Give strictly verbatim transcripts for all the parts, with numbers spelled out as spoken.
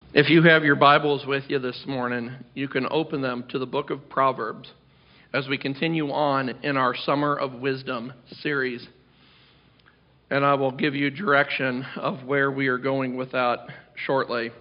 If you have your Bibles with you this morning, you can open them to the book of Proverbs as we continue on in our Summer of Wisdom series. And I will give you direction of where we are going with that shortly.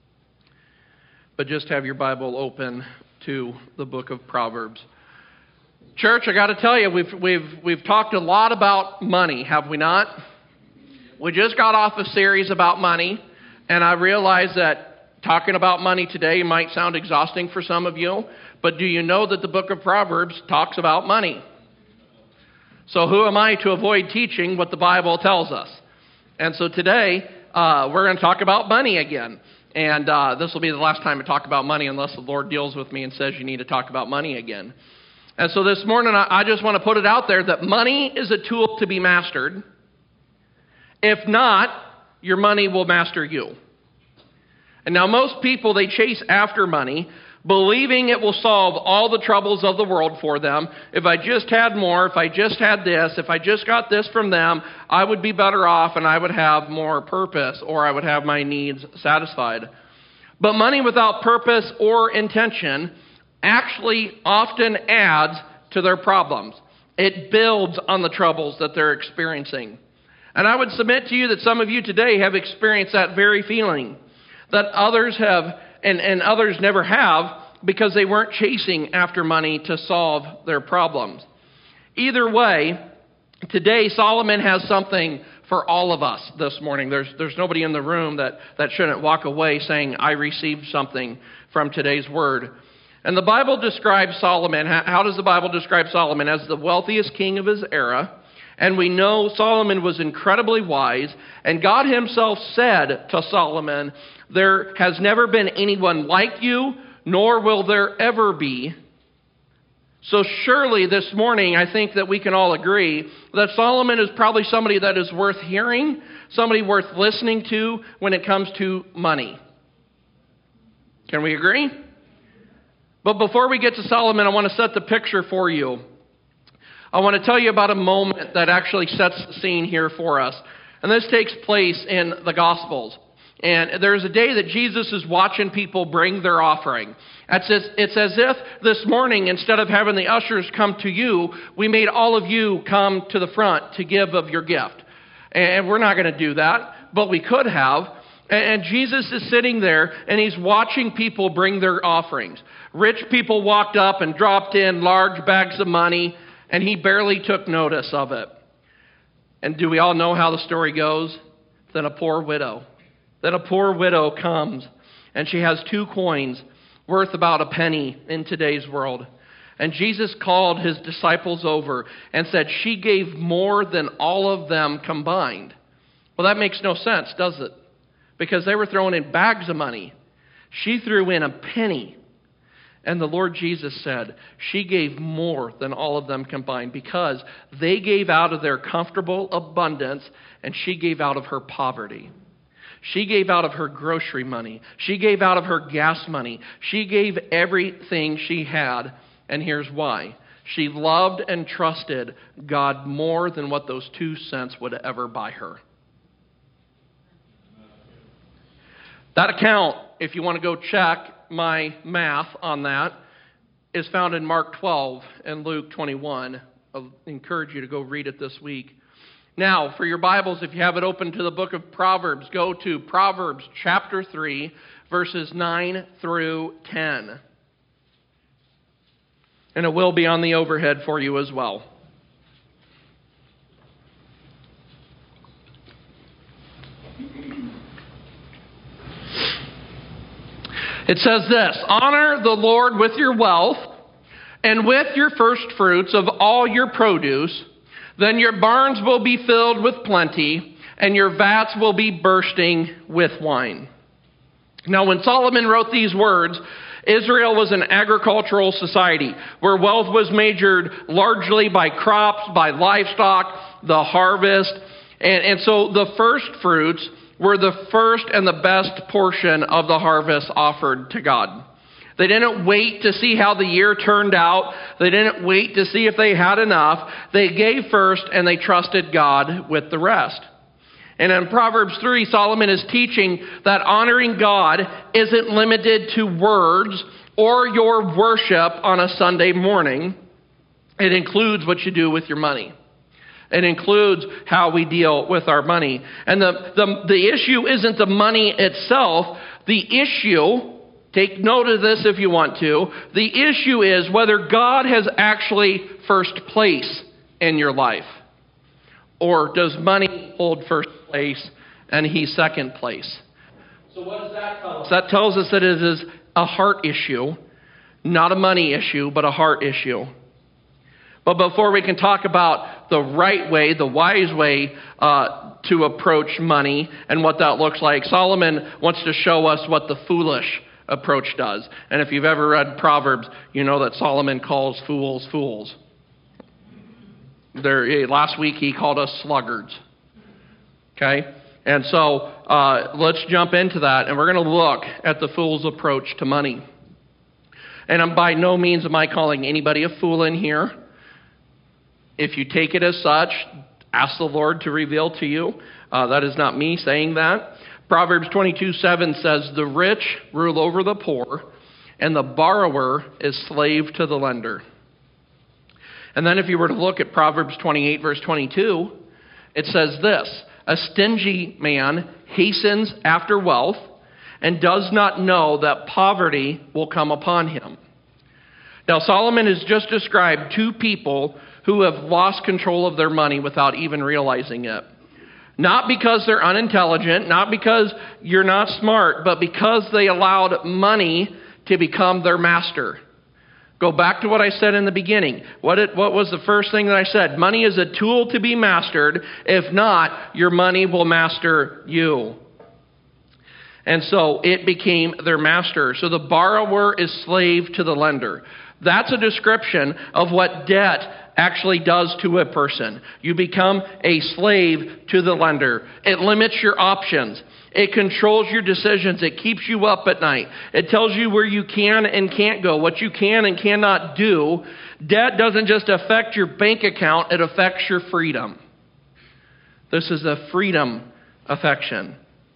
But just have your Bible open to the book of Proverbs. Church, I got to tell you, we've we've we've talked a lot about money, have we not? We just got off a series about money, and I realize that talking about money today might sound exhausting for some of you, but do you know that the book of Proverbs talks about money? So who am I to avoid teaching what the Bible tells us? And so today, uh, we're going to talk about money again. And uh, this will be the last time I talk about money unless the Lord deals with me and says you need to talk about money again. And so this morning, I, I just want to put it out there that money is a tool to be mastered. If not, your money will master you. And now most people, they chase after money, believing it will solve all the troubles of the world for them. If I just had more, if I just had this, if I just got this from them, I would be better off and I would have more purpose, or I would have my needs satisfied. But money without purpose or intention actually often adds to their problems. It builds on the troubles that they're experiencing. And I would submit to you that some of you today have experienced that very feeling, that others have, and, and others never have, because they weren't chasing after money to solve their problems. Either way, today Solomon has something for all of us this morning. There's there's nobody in the room that, that shouldn't walk away saying, I received something from today's word. And the Bible describes Solomon, how does the Bible describe Solomon? As the wealthiest king of his era. And we know Solomon was incredibly wise, and God himself said to Solomon, there has never been anyone like you, nor will there ever be. So surely this morning, I think that we can all agree that Solomon is probably somebody that is worth hearing, somebody worth listening to when it comes to money. Can we agree? But before we get to Solomon, I want to set the picture for you. I want to tell you about a moment that actually sets the scene here for us. And this takes place in the Gospels. And there's a day that Jesus is watching people bring their offering. It's as, it's as if this morning, instead of having the ushers come to you, we made all of you come to the front to give of your gift. And we're not going to do that, but we could have. And Jesus is sitting there, and he's watching people bring their offerings. Rich people walked up and dropped in large bags of money, and he barely took notice of it. And do we all know how the story goes? Then a poor widow. Then a poor widow comes, and she has two coins worth about a penny in today's world. And Jesus called his disciples over and said, she gave more than all of them combined. Well, that makes no sense, does it? Because they were throwing in bags of money. She threw in a penny. And the Lord Jesus said, she gave more than all of them combined, because they gave out of their comfortable abundance, and she gave out of her poverty. She gave out of her grocery money. She gave out of her gas money. She gave everything she had, and here's why. She loved and trusted God more than what those two cents would ever buy her. That account, if you want to go check my math on that, is found in Mark twelve and Luke twenty-one. I'll encourage you to go read it this week. Now, for your Bibles, if you have it open to the book of Proverbs, go to Proverbs chapter three, verses nine through ten. And it will be on the overhead for you as well. It says this, honor the Lord with your wealth and with your first fruits of all your produce. Then your barns will be filled with plenty, and your vats will be bursting with wine. Now, when Solomon wrote these words, Israel was an agricultural society where wealth was measured largely by crops, by livestock, the harvest. And, and so the first fruits were the first and the best portion of the harvest offered to God. They didn't wait to see how the year turned out. They didn't wait to see if they had enough. They gave first, and they trusted God with the rest. And in Proverbs three, Solomon is teaching that honoring God isn't limited to words or your worship on a Sunday morning. It includes what you do with your money. It includes how we deal with our money. And the, the, the issue isn't the money itself. The issue, take note of this if you want to, the issue is whether God has actually first place in your life. Or does money hold first place and he's second place? So what does that tell us? That tells us that it is a heart issue, not a money issue, but a heart issue. But before we can talk about the right way, the wise way uh, to approach money and what that looks like, Solomon wants to show us what the foolish approach does. And if you've ever read Proverbs, you know that Solomon calls fools fools. There, last week he called us sluggards. Okay? And so uh, let's jump into that, and we're going to look at the fool's approach to money. And I'm by no means am I calling anybody a fool in here. If you take it as such, ask the Lord to reveal to you. Uh, that is not me saying that. Proverbs twenty-two seven says, "The rich rule over the poor, and the borrower is slave to the lender." And then if you were to look at Proverbs twenty-eight, verse twenty-two, it says this, "A stingy man hastens after wealth and does not know that poverty will come upon him." Now, Solomon has just described two people who have lost control of their money without even realizing it. Not because they're unintelligent, not because you're not smart, but because they allowed money to become their master. Go back to what I said in the beginning. What, it, what was the first thing that I said? Money is a tool to be mastered. If not, your money will master you. And so it became their master. So the borrower is slave to the lender. That's a description of what debt actually does to a person. You become a slave to the lender. It limits your options. It controls your decisions. It keeps you up at night. It tells you where you can and can't go, what you can and cannot do. Debt doesn't just affect your bank account, it affects your freedom. This is a freedom affection.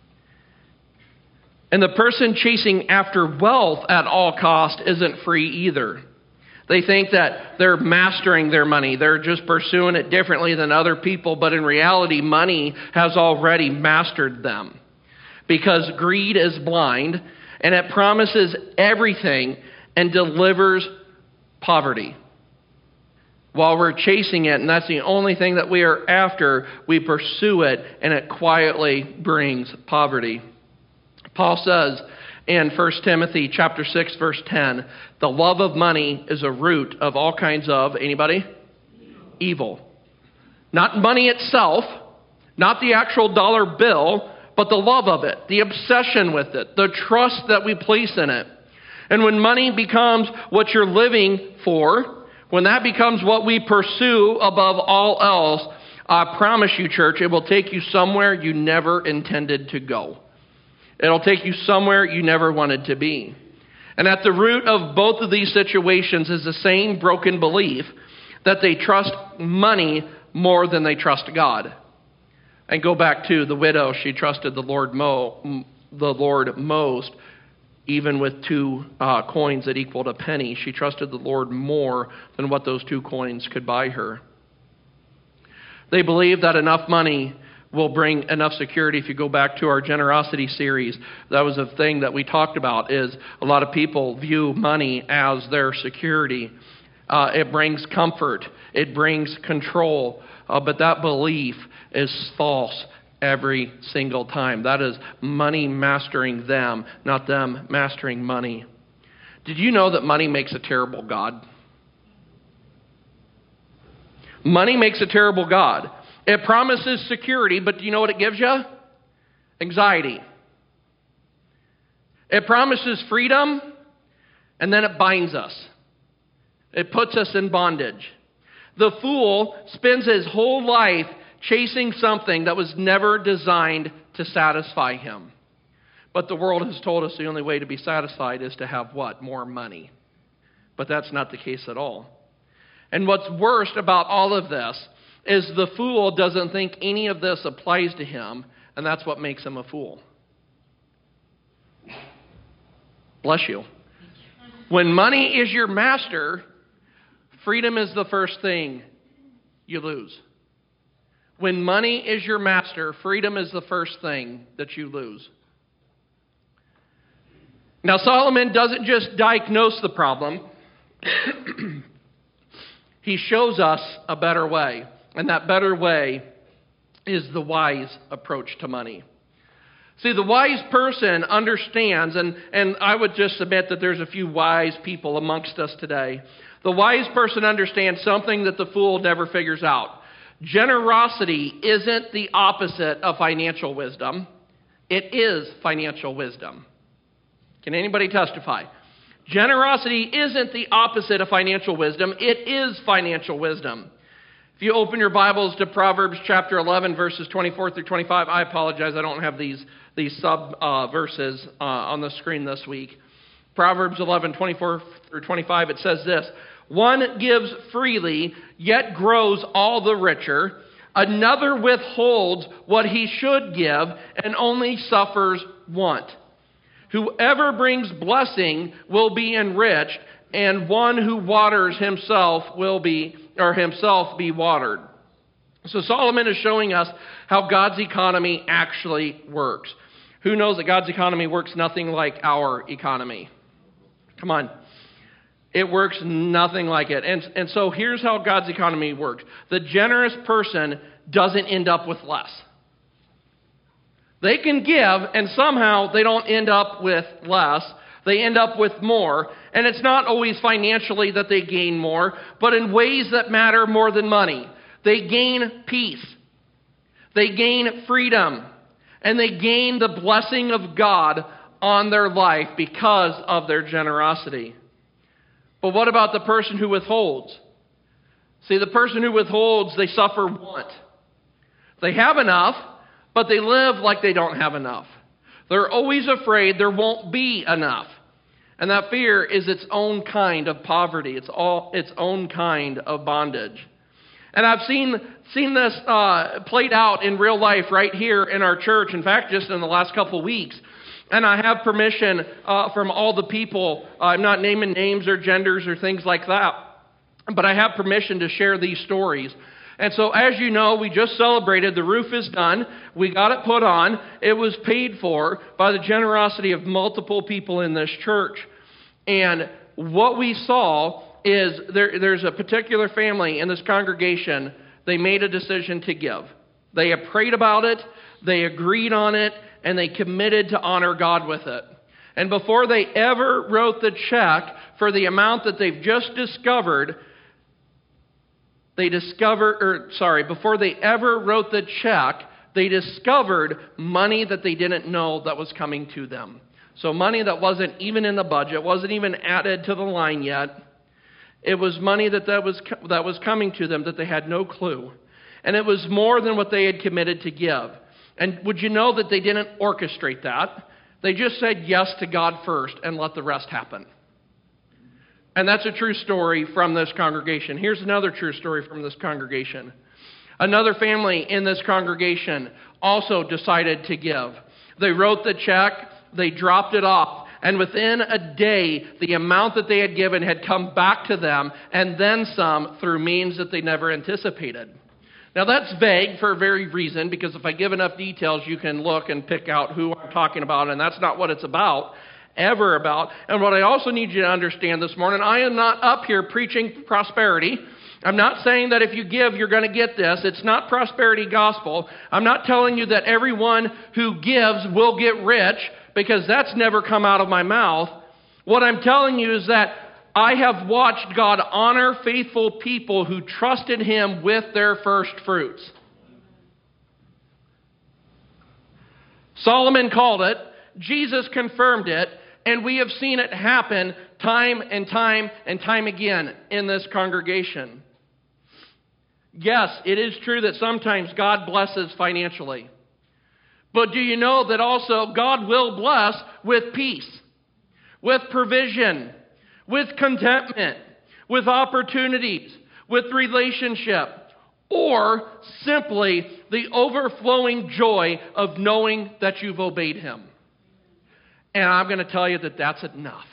And the person chasing after wealth at all cost isn't free either. They think that they're mastering their money. They're just pursuing it differently than other people, but in reality, money has already mastered them. Because greed is blind, and it promises everything and delivers poverty. While we're chasing it, and that's the only thing that we are after, we pursue it, and it quietly brings poverty. Paul says in First Timothy chapter six, verse ten, the love of money is a root of all kinds of, anybody? Evil. Not money itself, not the actual dollar bill, but the love of it, the obsession with it, the trust that we place in it. And when money becomes what you're living for, when that becomes what we pursue above all else, I promise you, church, it will take you somewhere you never intended to go. It'll take you somewhere you never wanted to be. And at the root of both of these situations is the same broken belief that they trust money more than they trust God. And go back to the widow. She trusted the Lord, mo, the Lord most, even with two uh, coins that equaled a penny. She trusted the Lord more than what those two coins could buy her. They believe that enough money will bring enough security. If you go back to our generosity series, that was a thing that we talked about, is a lot of people view money as their security. Uh, it brings comfort. It brings control. Uh, but that belief is false every single time. That is money mastering them, not them mastering money. Did you know that money makes a terrible God? Money makes a terrible God. It promises security, but do you know what it gives you? Anxiety. It promises freedom, and then it binds us. It puts us in bondage. The fool spends his whole life chasing something that was never designed to satisfy him. But the world has told us the only way to be satisfied is to have what? More money. But that's not the case at all. And what's worst about all of this is the fool doesn't think any of this applies to him, and that's what makes him a fool. Bless you. When money is your master, freedom is the first thing you lose. When money is your master, freedom is the first thing that you lose. Now, Solomon doesn't just diagnose the problem. He shows us a better way. And that better way is the wise approach to money. See, the wise person understands, and, and I would just submit that there's a few wise people amongst us today. The wise person understands something that the fool never figures out. Generosity isn't the opposite of financial wisdom. It is financial wisdom. Can anybody testify? Generosity isn't the opposite of financial wisdom. It is financial wisdom. If you open your Bibles to Proverbs chapter eleven, verses twenty-four through twenty-five, I apologize, I don't have these, these sub uh, verses uh, on the screen this week. Proverbs eleven, twenty-four through twenty-five, it says this: one gives freely, yet grows all the richer. Another withholds what he should give and only suffers want. Whoever brings blessing will be enriched, and one who waters himself will be, or himself be watered. So Solomon is showing us how God's economy actually works. Who knows that God's economy works nothing like our economy? Come on. It works nothing like it. And, and so here's how God's economy works. The generous person doesn't end up with less. They can give, and somehow they don't end up with less. They end up with more. And it's not always financially that they gain more, but in ways that matter more than money. They gain peace. They gain freedom. And they gain the blessing of God on their life because of their generosity. But what about the person who withholds? See, the person who withholds, they suffer want. They have enough, but they live like they don't have enough. They're always afraid there won't be enough. And that fear is its own kind of poverty. It's all its own kind of bondage. And I've seen seen this uh, played out in real life right here in our church. In fact, just in the last couple of weeks. And I have permission uh, from all the people. Uh, I'm not naming names or genders or things like that. But I have permission to share these stories. And so, as you know, we just celebrated. The roof is done. We got it put on. It was paid for by the generosity of multiple people in this church. And what we saw is there, there's a particular family in this congregation. They made a decision to give. They had prayed about it. They agreed on it. And they committed to honor God with it. And before they ever wrote the check for the amount that they've just discovered, They discovered, or sorry, before they ever wrote the check, they discovered money that they didn't know that was coming to them. So money that wasn't even in the budget, wasn't even added to the line yet. It was money that, that, was, that was coming to them that they had no clue. And it was more than what they had committed to give. And would you know that they didn't orchestrate that? They just said yes to God first and let the rest happen. And that's a true story from this congregation. Here's another true story from this congregation. Another family in this congregation also decided to give. They wrote the check, they dropped it off, and within a day, the amount that they had given had come back to them, and then some through means that they never anticipated. Now that's vague for a very reason, because if I give enough details, you can look and pick out who I'm talking about, and that's not what it's about. Ever about. And what I also need you to understand this morning, I am not up here preaching prosperity. I'm not saying that if you give, you're going to get this. It's not prosperity gospel. I'm not telling you that everyone who gives will get rich, because that's never come out of my mouth. What I'm telling you is that I have watched God honor faithful people who trusted Him with their first fruits. Solomon called it. Jesus confirmed it. And we have seen it happen time and time and time again in this congregation. Yes, it is true that sometimes God blesses financially. But do you know that also God will bless with peace, with provision, with contentment, with opportunities, with relationship, or simply the overflowing joy of knowing that you've obeyed him? And I'm going to tell you that that's enough.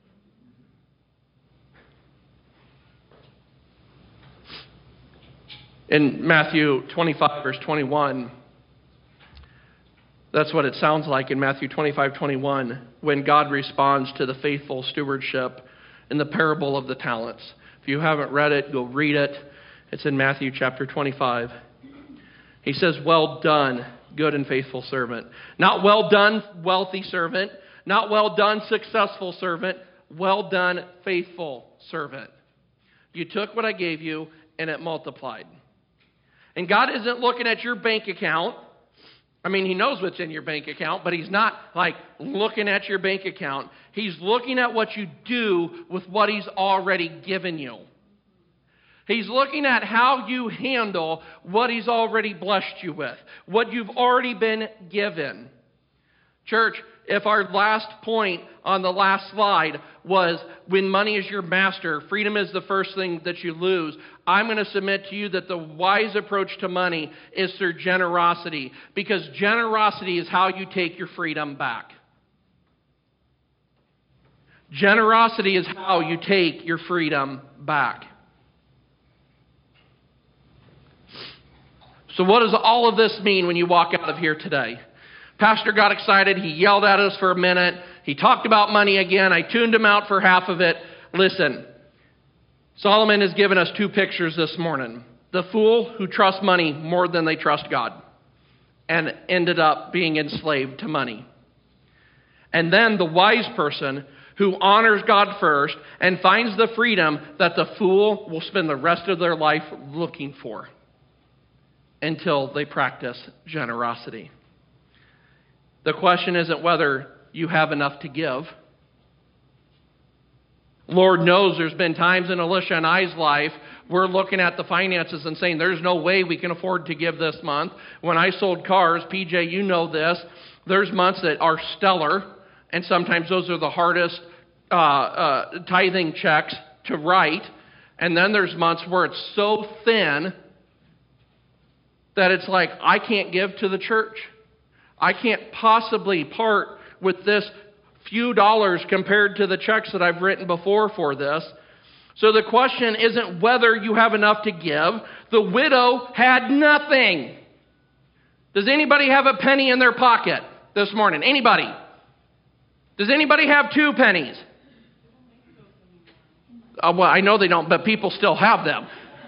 In Matthew twenty-five, verse twenty-one, that's what it sounds like in Matthew twenty-five, twenty-one, when God responds to the faithful stewardship in the parable of the talents. If you haven't read it, go read it. It's in Matthew chapter twenty-five. He says, "Well done, good and faithful servant." Not well done, wealthy servant. Not well done, successful servant. Well done, faithful servant. You took what I gave you and it multiplied. And God isn't looking at your bank account. I mean, he knows what's in your bank account, but he's not like looking at your bank account. He's looking at what you do with what he's already given you. He's looking at how you handle what he's already blessed you with, what you've already been given. Church, if our last point on the last slide was when money is your master, freedom is the first thing that you lose, I'm going to submit to you that the wise approach to money is through generosity, because generosity is how you take your freedom back. Generosity is how you take your freedom back. So what does all of this mean when you walk out of here today? Pastor got excited. He yelled at us for a minute. He talked about money again. I tuned him out for half of it. Listen, Solomon has given us two pictures this morning. The fool who trusts money more than they trust God and ended up being enslaved to money. And then the wise person who honors God first and finds the freedom that the fool will spend the rest of their life looking for until they practice generosity. The question isn't whether you have enough to give. Lord knows there's been times in Alicia and I's life we're looking at the finances and saying there's no way we can afford to give this month. When I sold cars, P J, you know this, there's months that are stellar, and sometimes those are the hardest uh, uh, tithing checks to write. And then there's months where it's so thin that it's like, I can't give to the church. I can't possibly part with this few dollars compared to the checks that I've written before for this. So the question isn't whether you have enough to give. The widow had nothing. Does anybody have a penny in their pocket this morning? Anybody? Does anybody have two pennies? Uh, well, I know they don't, but people still have them.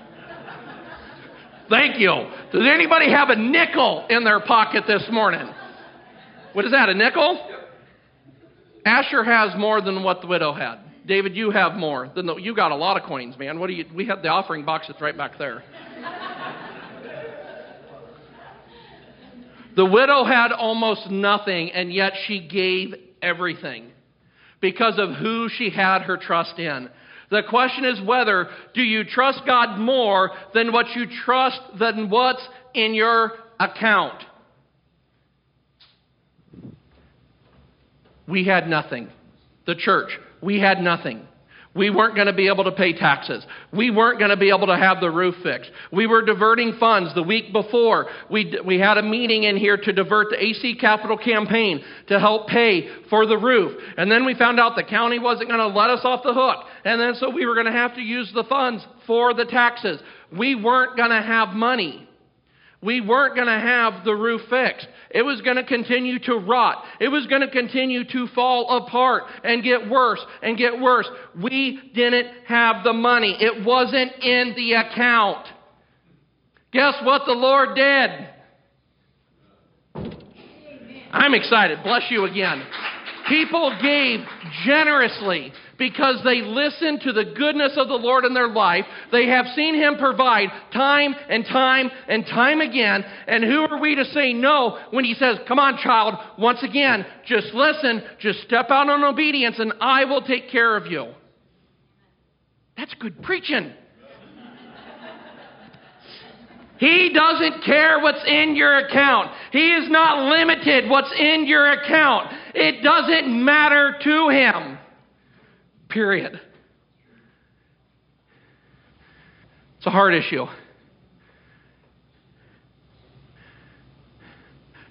Thank you. Does anybody have a nickel in their pocket this morning? What is that, a nickel? Asher has more than what the widow had. David, you have more than the, you got a lot of coins, man. What do you? We have the offering box that's right back there. The widow had almost nothing, and yet she gave everything because of who she had her trust in. The question is whether do you trust God more than what you trust than what's in your account. We had nothing. The church, we had nothing. We weren't going to be able to pay taxes. We weren't going to be able to have the roof fixed. We were diverting funds the week before. We, we had a meeting in here to divert the A C Capital campaign to help pay for the roof. And then we found out the county wasn't going to let us off the hook. And then so we were going to have to use the funds for the taxes. We weren't going to have money. We weren't going to have the roof fixed. It was going to continue to rot. It was going to continue to fall apart and get worse and get worse. We didn't have the money. It wasn't in the account. Guess what the Lord did? I'm excited. Bless you again. People gave generously because they listened to the goodness of the Lord in their life. They have seen Him provide time and time and time again. And who are we to say no when He says, come on, child, once again, just listen, just step out in obedience and I will take care of you. That's good preaching. He doesn't care what's in your account. He is not limited what's in your account. It doesn't matter to Him. Period. It's a hard issue.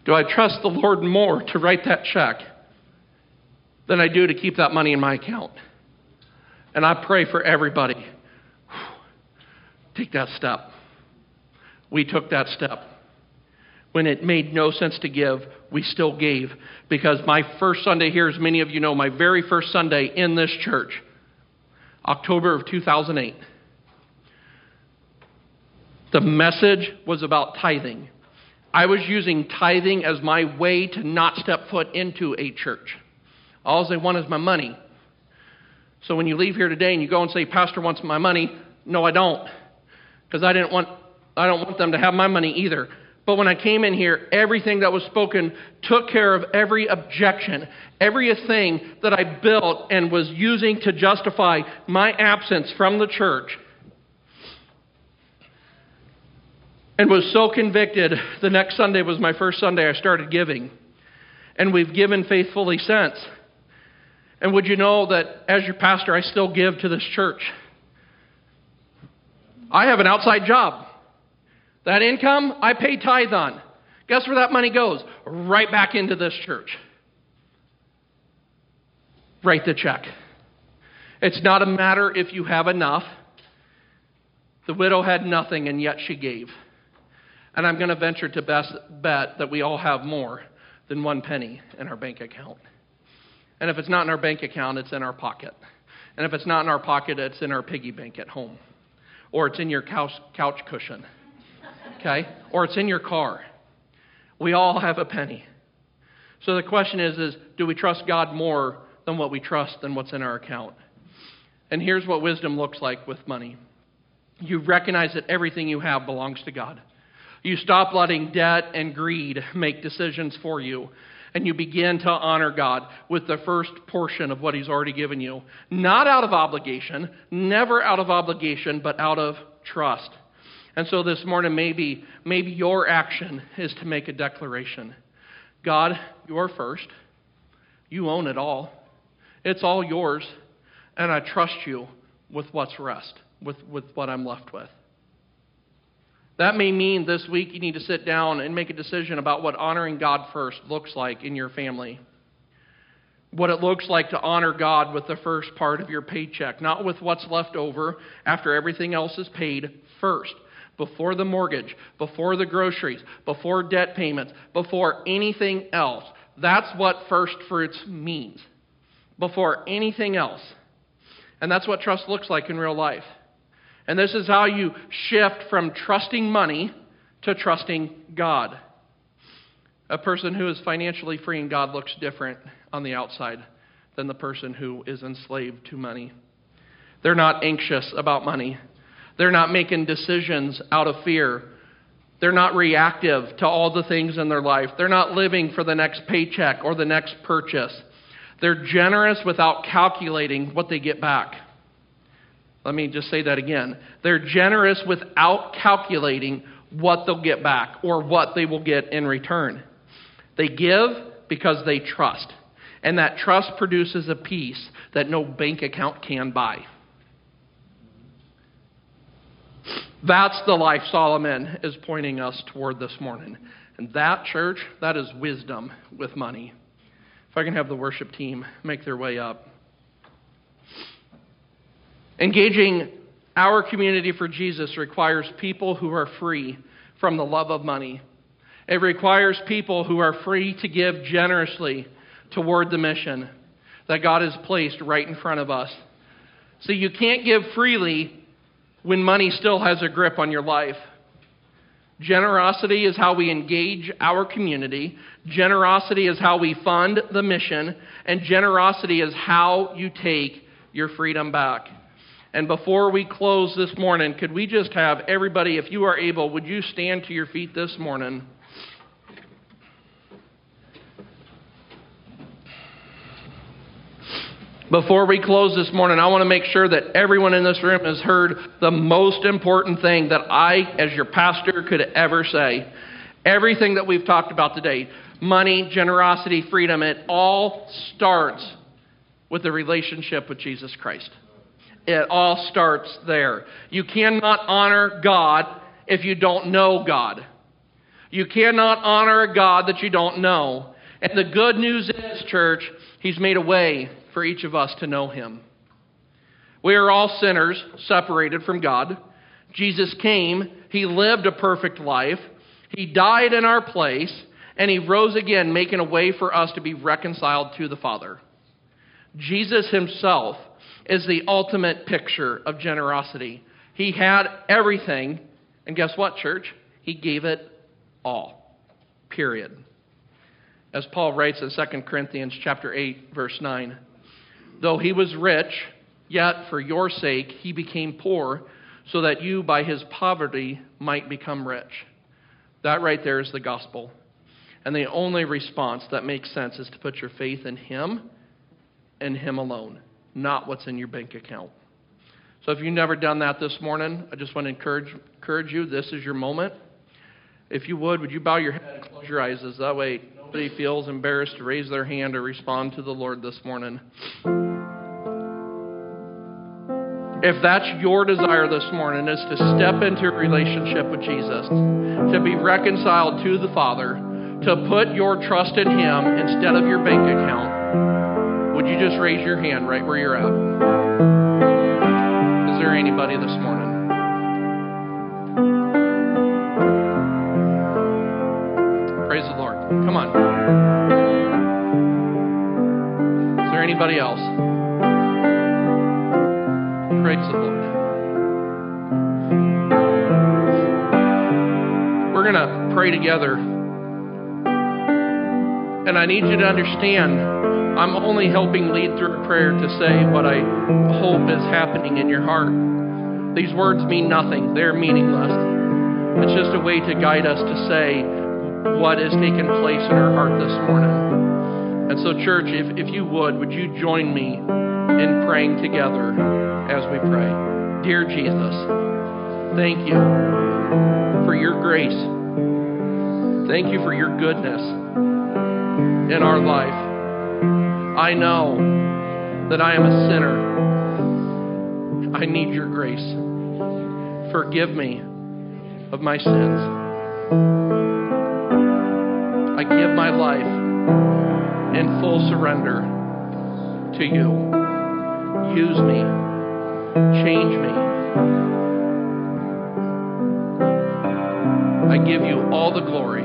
Do I trust the Lord more to write that check than I do to keep that money in my account? And I pray for everybody. Take that step. We took that step. When it made no sense to give, we still gave. Because my first Sunday here, as many of you know, my very first Sunday in this church, October of two thousand eight, the message was about tithing. I was using tithing as my way to not step foot into a church. All they want is my money. So when you leave here today and you go and say, Pastor wants my money, no, I don't. Because I didn't want, I don't want them to have my money either. But when I came in here, everything that was spoken took care of every objection, everything that I built and was using to justify my absence from the church. And was so convicted, the next Sunday was my first Sunday I started giving. And we've given faithfully since. And would you know that as your pastor, I still give to this church? I have an outside job. That income, I pay tithe on. Guess where that money goes? Right back into this church. Write the check. It's not a matter if you have enough. The widow had nothing, and yet she gave. And I'm going to venture to best bet that we all have more than one penny in our bank account. And if it's not in our bank account, it's in our pocket. And if it's not in our pocket, it's in our piggy bank at home. Or it's in your couch, couch cushion. Okay? Or it's in your car. We all have a penny. So the question is, is do we trust God more than what we trust than what's in our account? And here's what wisdom looks like with money. You recognize that everything you have belongs to God. You stop letting debt and greed make decisions for you. And you begin to honor God with the first portion of what He's already given you. Not out of obligation, never out of obligation, but out of trust. And so this morning, maybe, maybe your action is to make a declaration. God, you're first. You own it all. It's all yours. And I trust you with what's rest, with, with what I'm left with. That may mean this week you need to sit down and make a decision about what honoring God first looks like in your family. What it looks like to honor God with the first part of your paycheck, not with what's left over after everything else is paid first. Before the mortgage, before the groceries, before debt payments, before anything else. That's what first fruits means. Before anything else. And that's what trust looks like in real life. And this is how you shift from trusting money to trusting God. A person who is financially free in God looks different on the outside than the person who is enslaved to money. They're not anxious about money. They're not making decisions out of fear. They're not reactive to all the things in their life. They're not living for the next paycheck or the next purchase. They're generous without calculating what they get back. Let me just say that again. They're generous without calculating what they'll get back or what they will get in return. They give because they trust. And that trust produces a peace that no bank account can buy. That's the life Solomon is pointing us toward this morning. And that, church, that is wisdom with money. If I can have the worship team make their way up. Engaging our community for Jesus requires people who are free from the love of money. It requires people who are free to give generously toward the mission that God has placed right in front of us. So you can't give freely when money still has a grip on your life. Generosity is how we engage our community. Generosity is how we fund the mission. And generosity is how you take your freedom back. And before we close this morning, could we just have everybody, if you are able, would you stand to your feet this morning? Before we close this morning, I want to make sure that everyone in this room has heard the most important thing that I, as your pastor, could ever say. Everything that we've talked about today, money, generosity, freedom, it all starts with the relationship with Jesus Christ. It all starts there. You cannot honor God if you don't know God. You cannot honor a God that you don't know. And the good news is, church, He's made a way for each of us to know Him. We are all sinners separated from God. Jesus came. He lived a perfect life. He died in our place. And He rose again, making a way for us to be reconciled to the Father. Jesus Himself is the ultimate picture of generosity. He had everything. And guess what, church? He gave it all. Period. As Paul writes in Second Corinthians chapter eight, verse nine, though He was rich, yet for your sake He became poor, so that you by His poverty might become rich. That right there is the gospel. And the only response that makes sense is to put your faith in Him and Him alone, not what's in your bank account. So if you've never done that this morning, I just want to encourage, encourage you, this is your moment. If you would, would you bow your head and close your eyes, as that way nobody feels embarrassed to raise their hand or respond to the Lord this morning. If that's your desire this morning, is to step into a relationship with Jesus, to be reconciled to the Father, to put your trust in Him instead of your bank account, would you just raise your hand right where you're at? Is there anybody this morning? Praise the Lord. Come on. Is there anybody else? Praise the Lord. We're going to pray together. And I need you to understand, I'm only helping lead through a prayer to say what I hope is happening in your heart. These words mean nothing. They're meaningless. It's just a way to guide us to say what is taking place in our heart this morning. And so, church, if, if you would, would you join me in praying together as we pray? Dear Jesus, thank you for your grace. Thank you for your goodness in our life. I know that I am a sinner. I need your grace. Forgive me of my sins. I give my life in full surrender to you. Use me. Change me. I give you all the glory.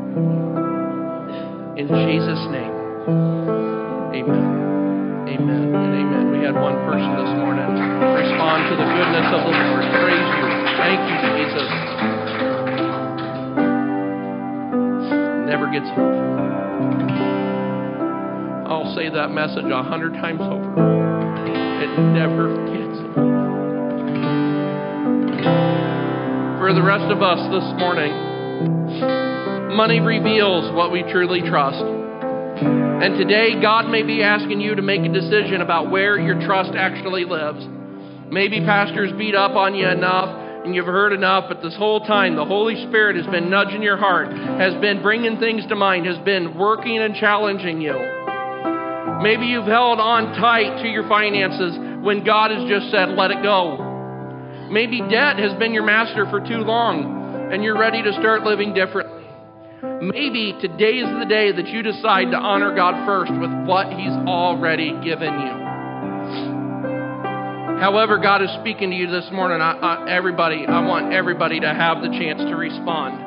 In Jesus' name. Amen. Amen and amen. We had one person this morning respond to the goodness of the Lord. Praise you. Thank you, Jesus. Never gets old. I'll say that message a hundred times over. It never gets old. For the rest of us this morning, money reveals what we truly trust. And today, God may be asking you to make a decision about where your trust actually lives. Maybe pastors beat up on you enough and you've heard enough, but this whole time, the Holy Spirit has been nudging your heart, has been bringing things to mind, has been working and challenging you. Maybe you've held on tight to your finances when God has just said, let it go. Maybe debt has been your master for too long and you're ready to start living differently. Maybe today is the day that you decide to honor God first with what He's already given you. However God is speaking to you this morning, I, I, everybody, I want everybody to have the chance to respond.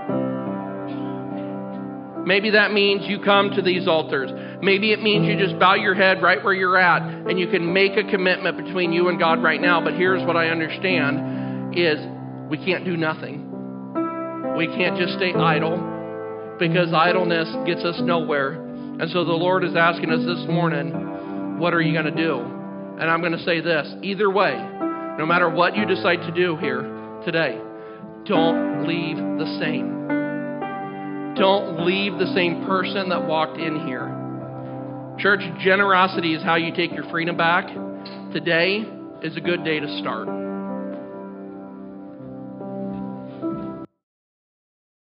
Maybe that means you come to these altars. Maybe it means you just bow your head right where you're at and you can make a commitment between you and God right now. But here's what I understand is we can't do nothing. We can't just stay idle, because idleness gets us nowhere. And so the Lord is asking us this morning, what are you going to do? And I'm going to say this, either way, no matter what you decide to do here today, don't leave the same. Don't leave the same person that walked in here. Church, generosity is how you take your freedom back. Today is a good day to start.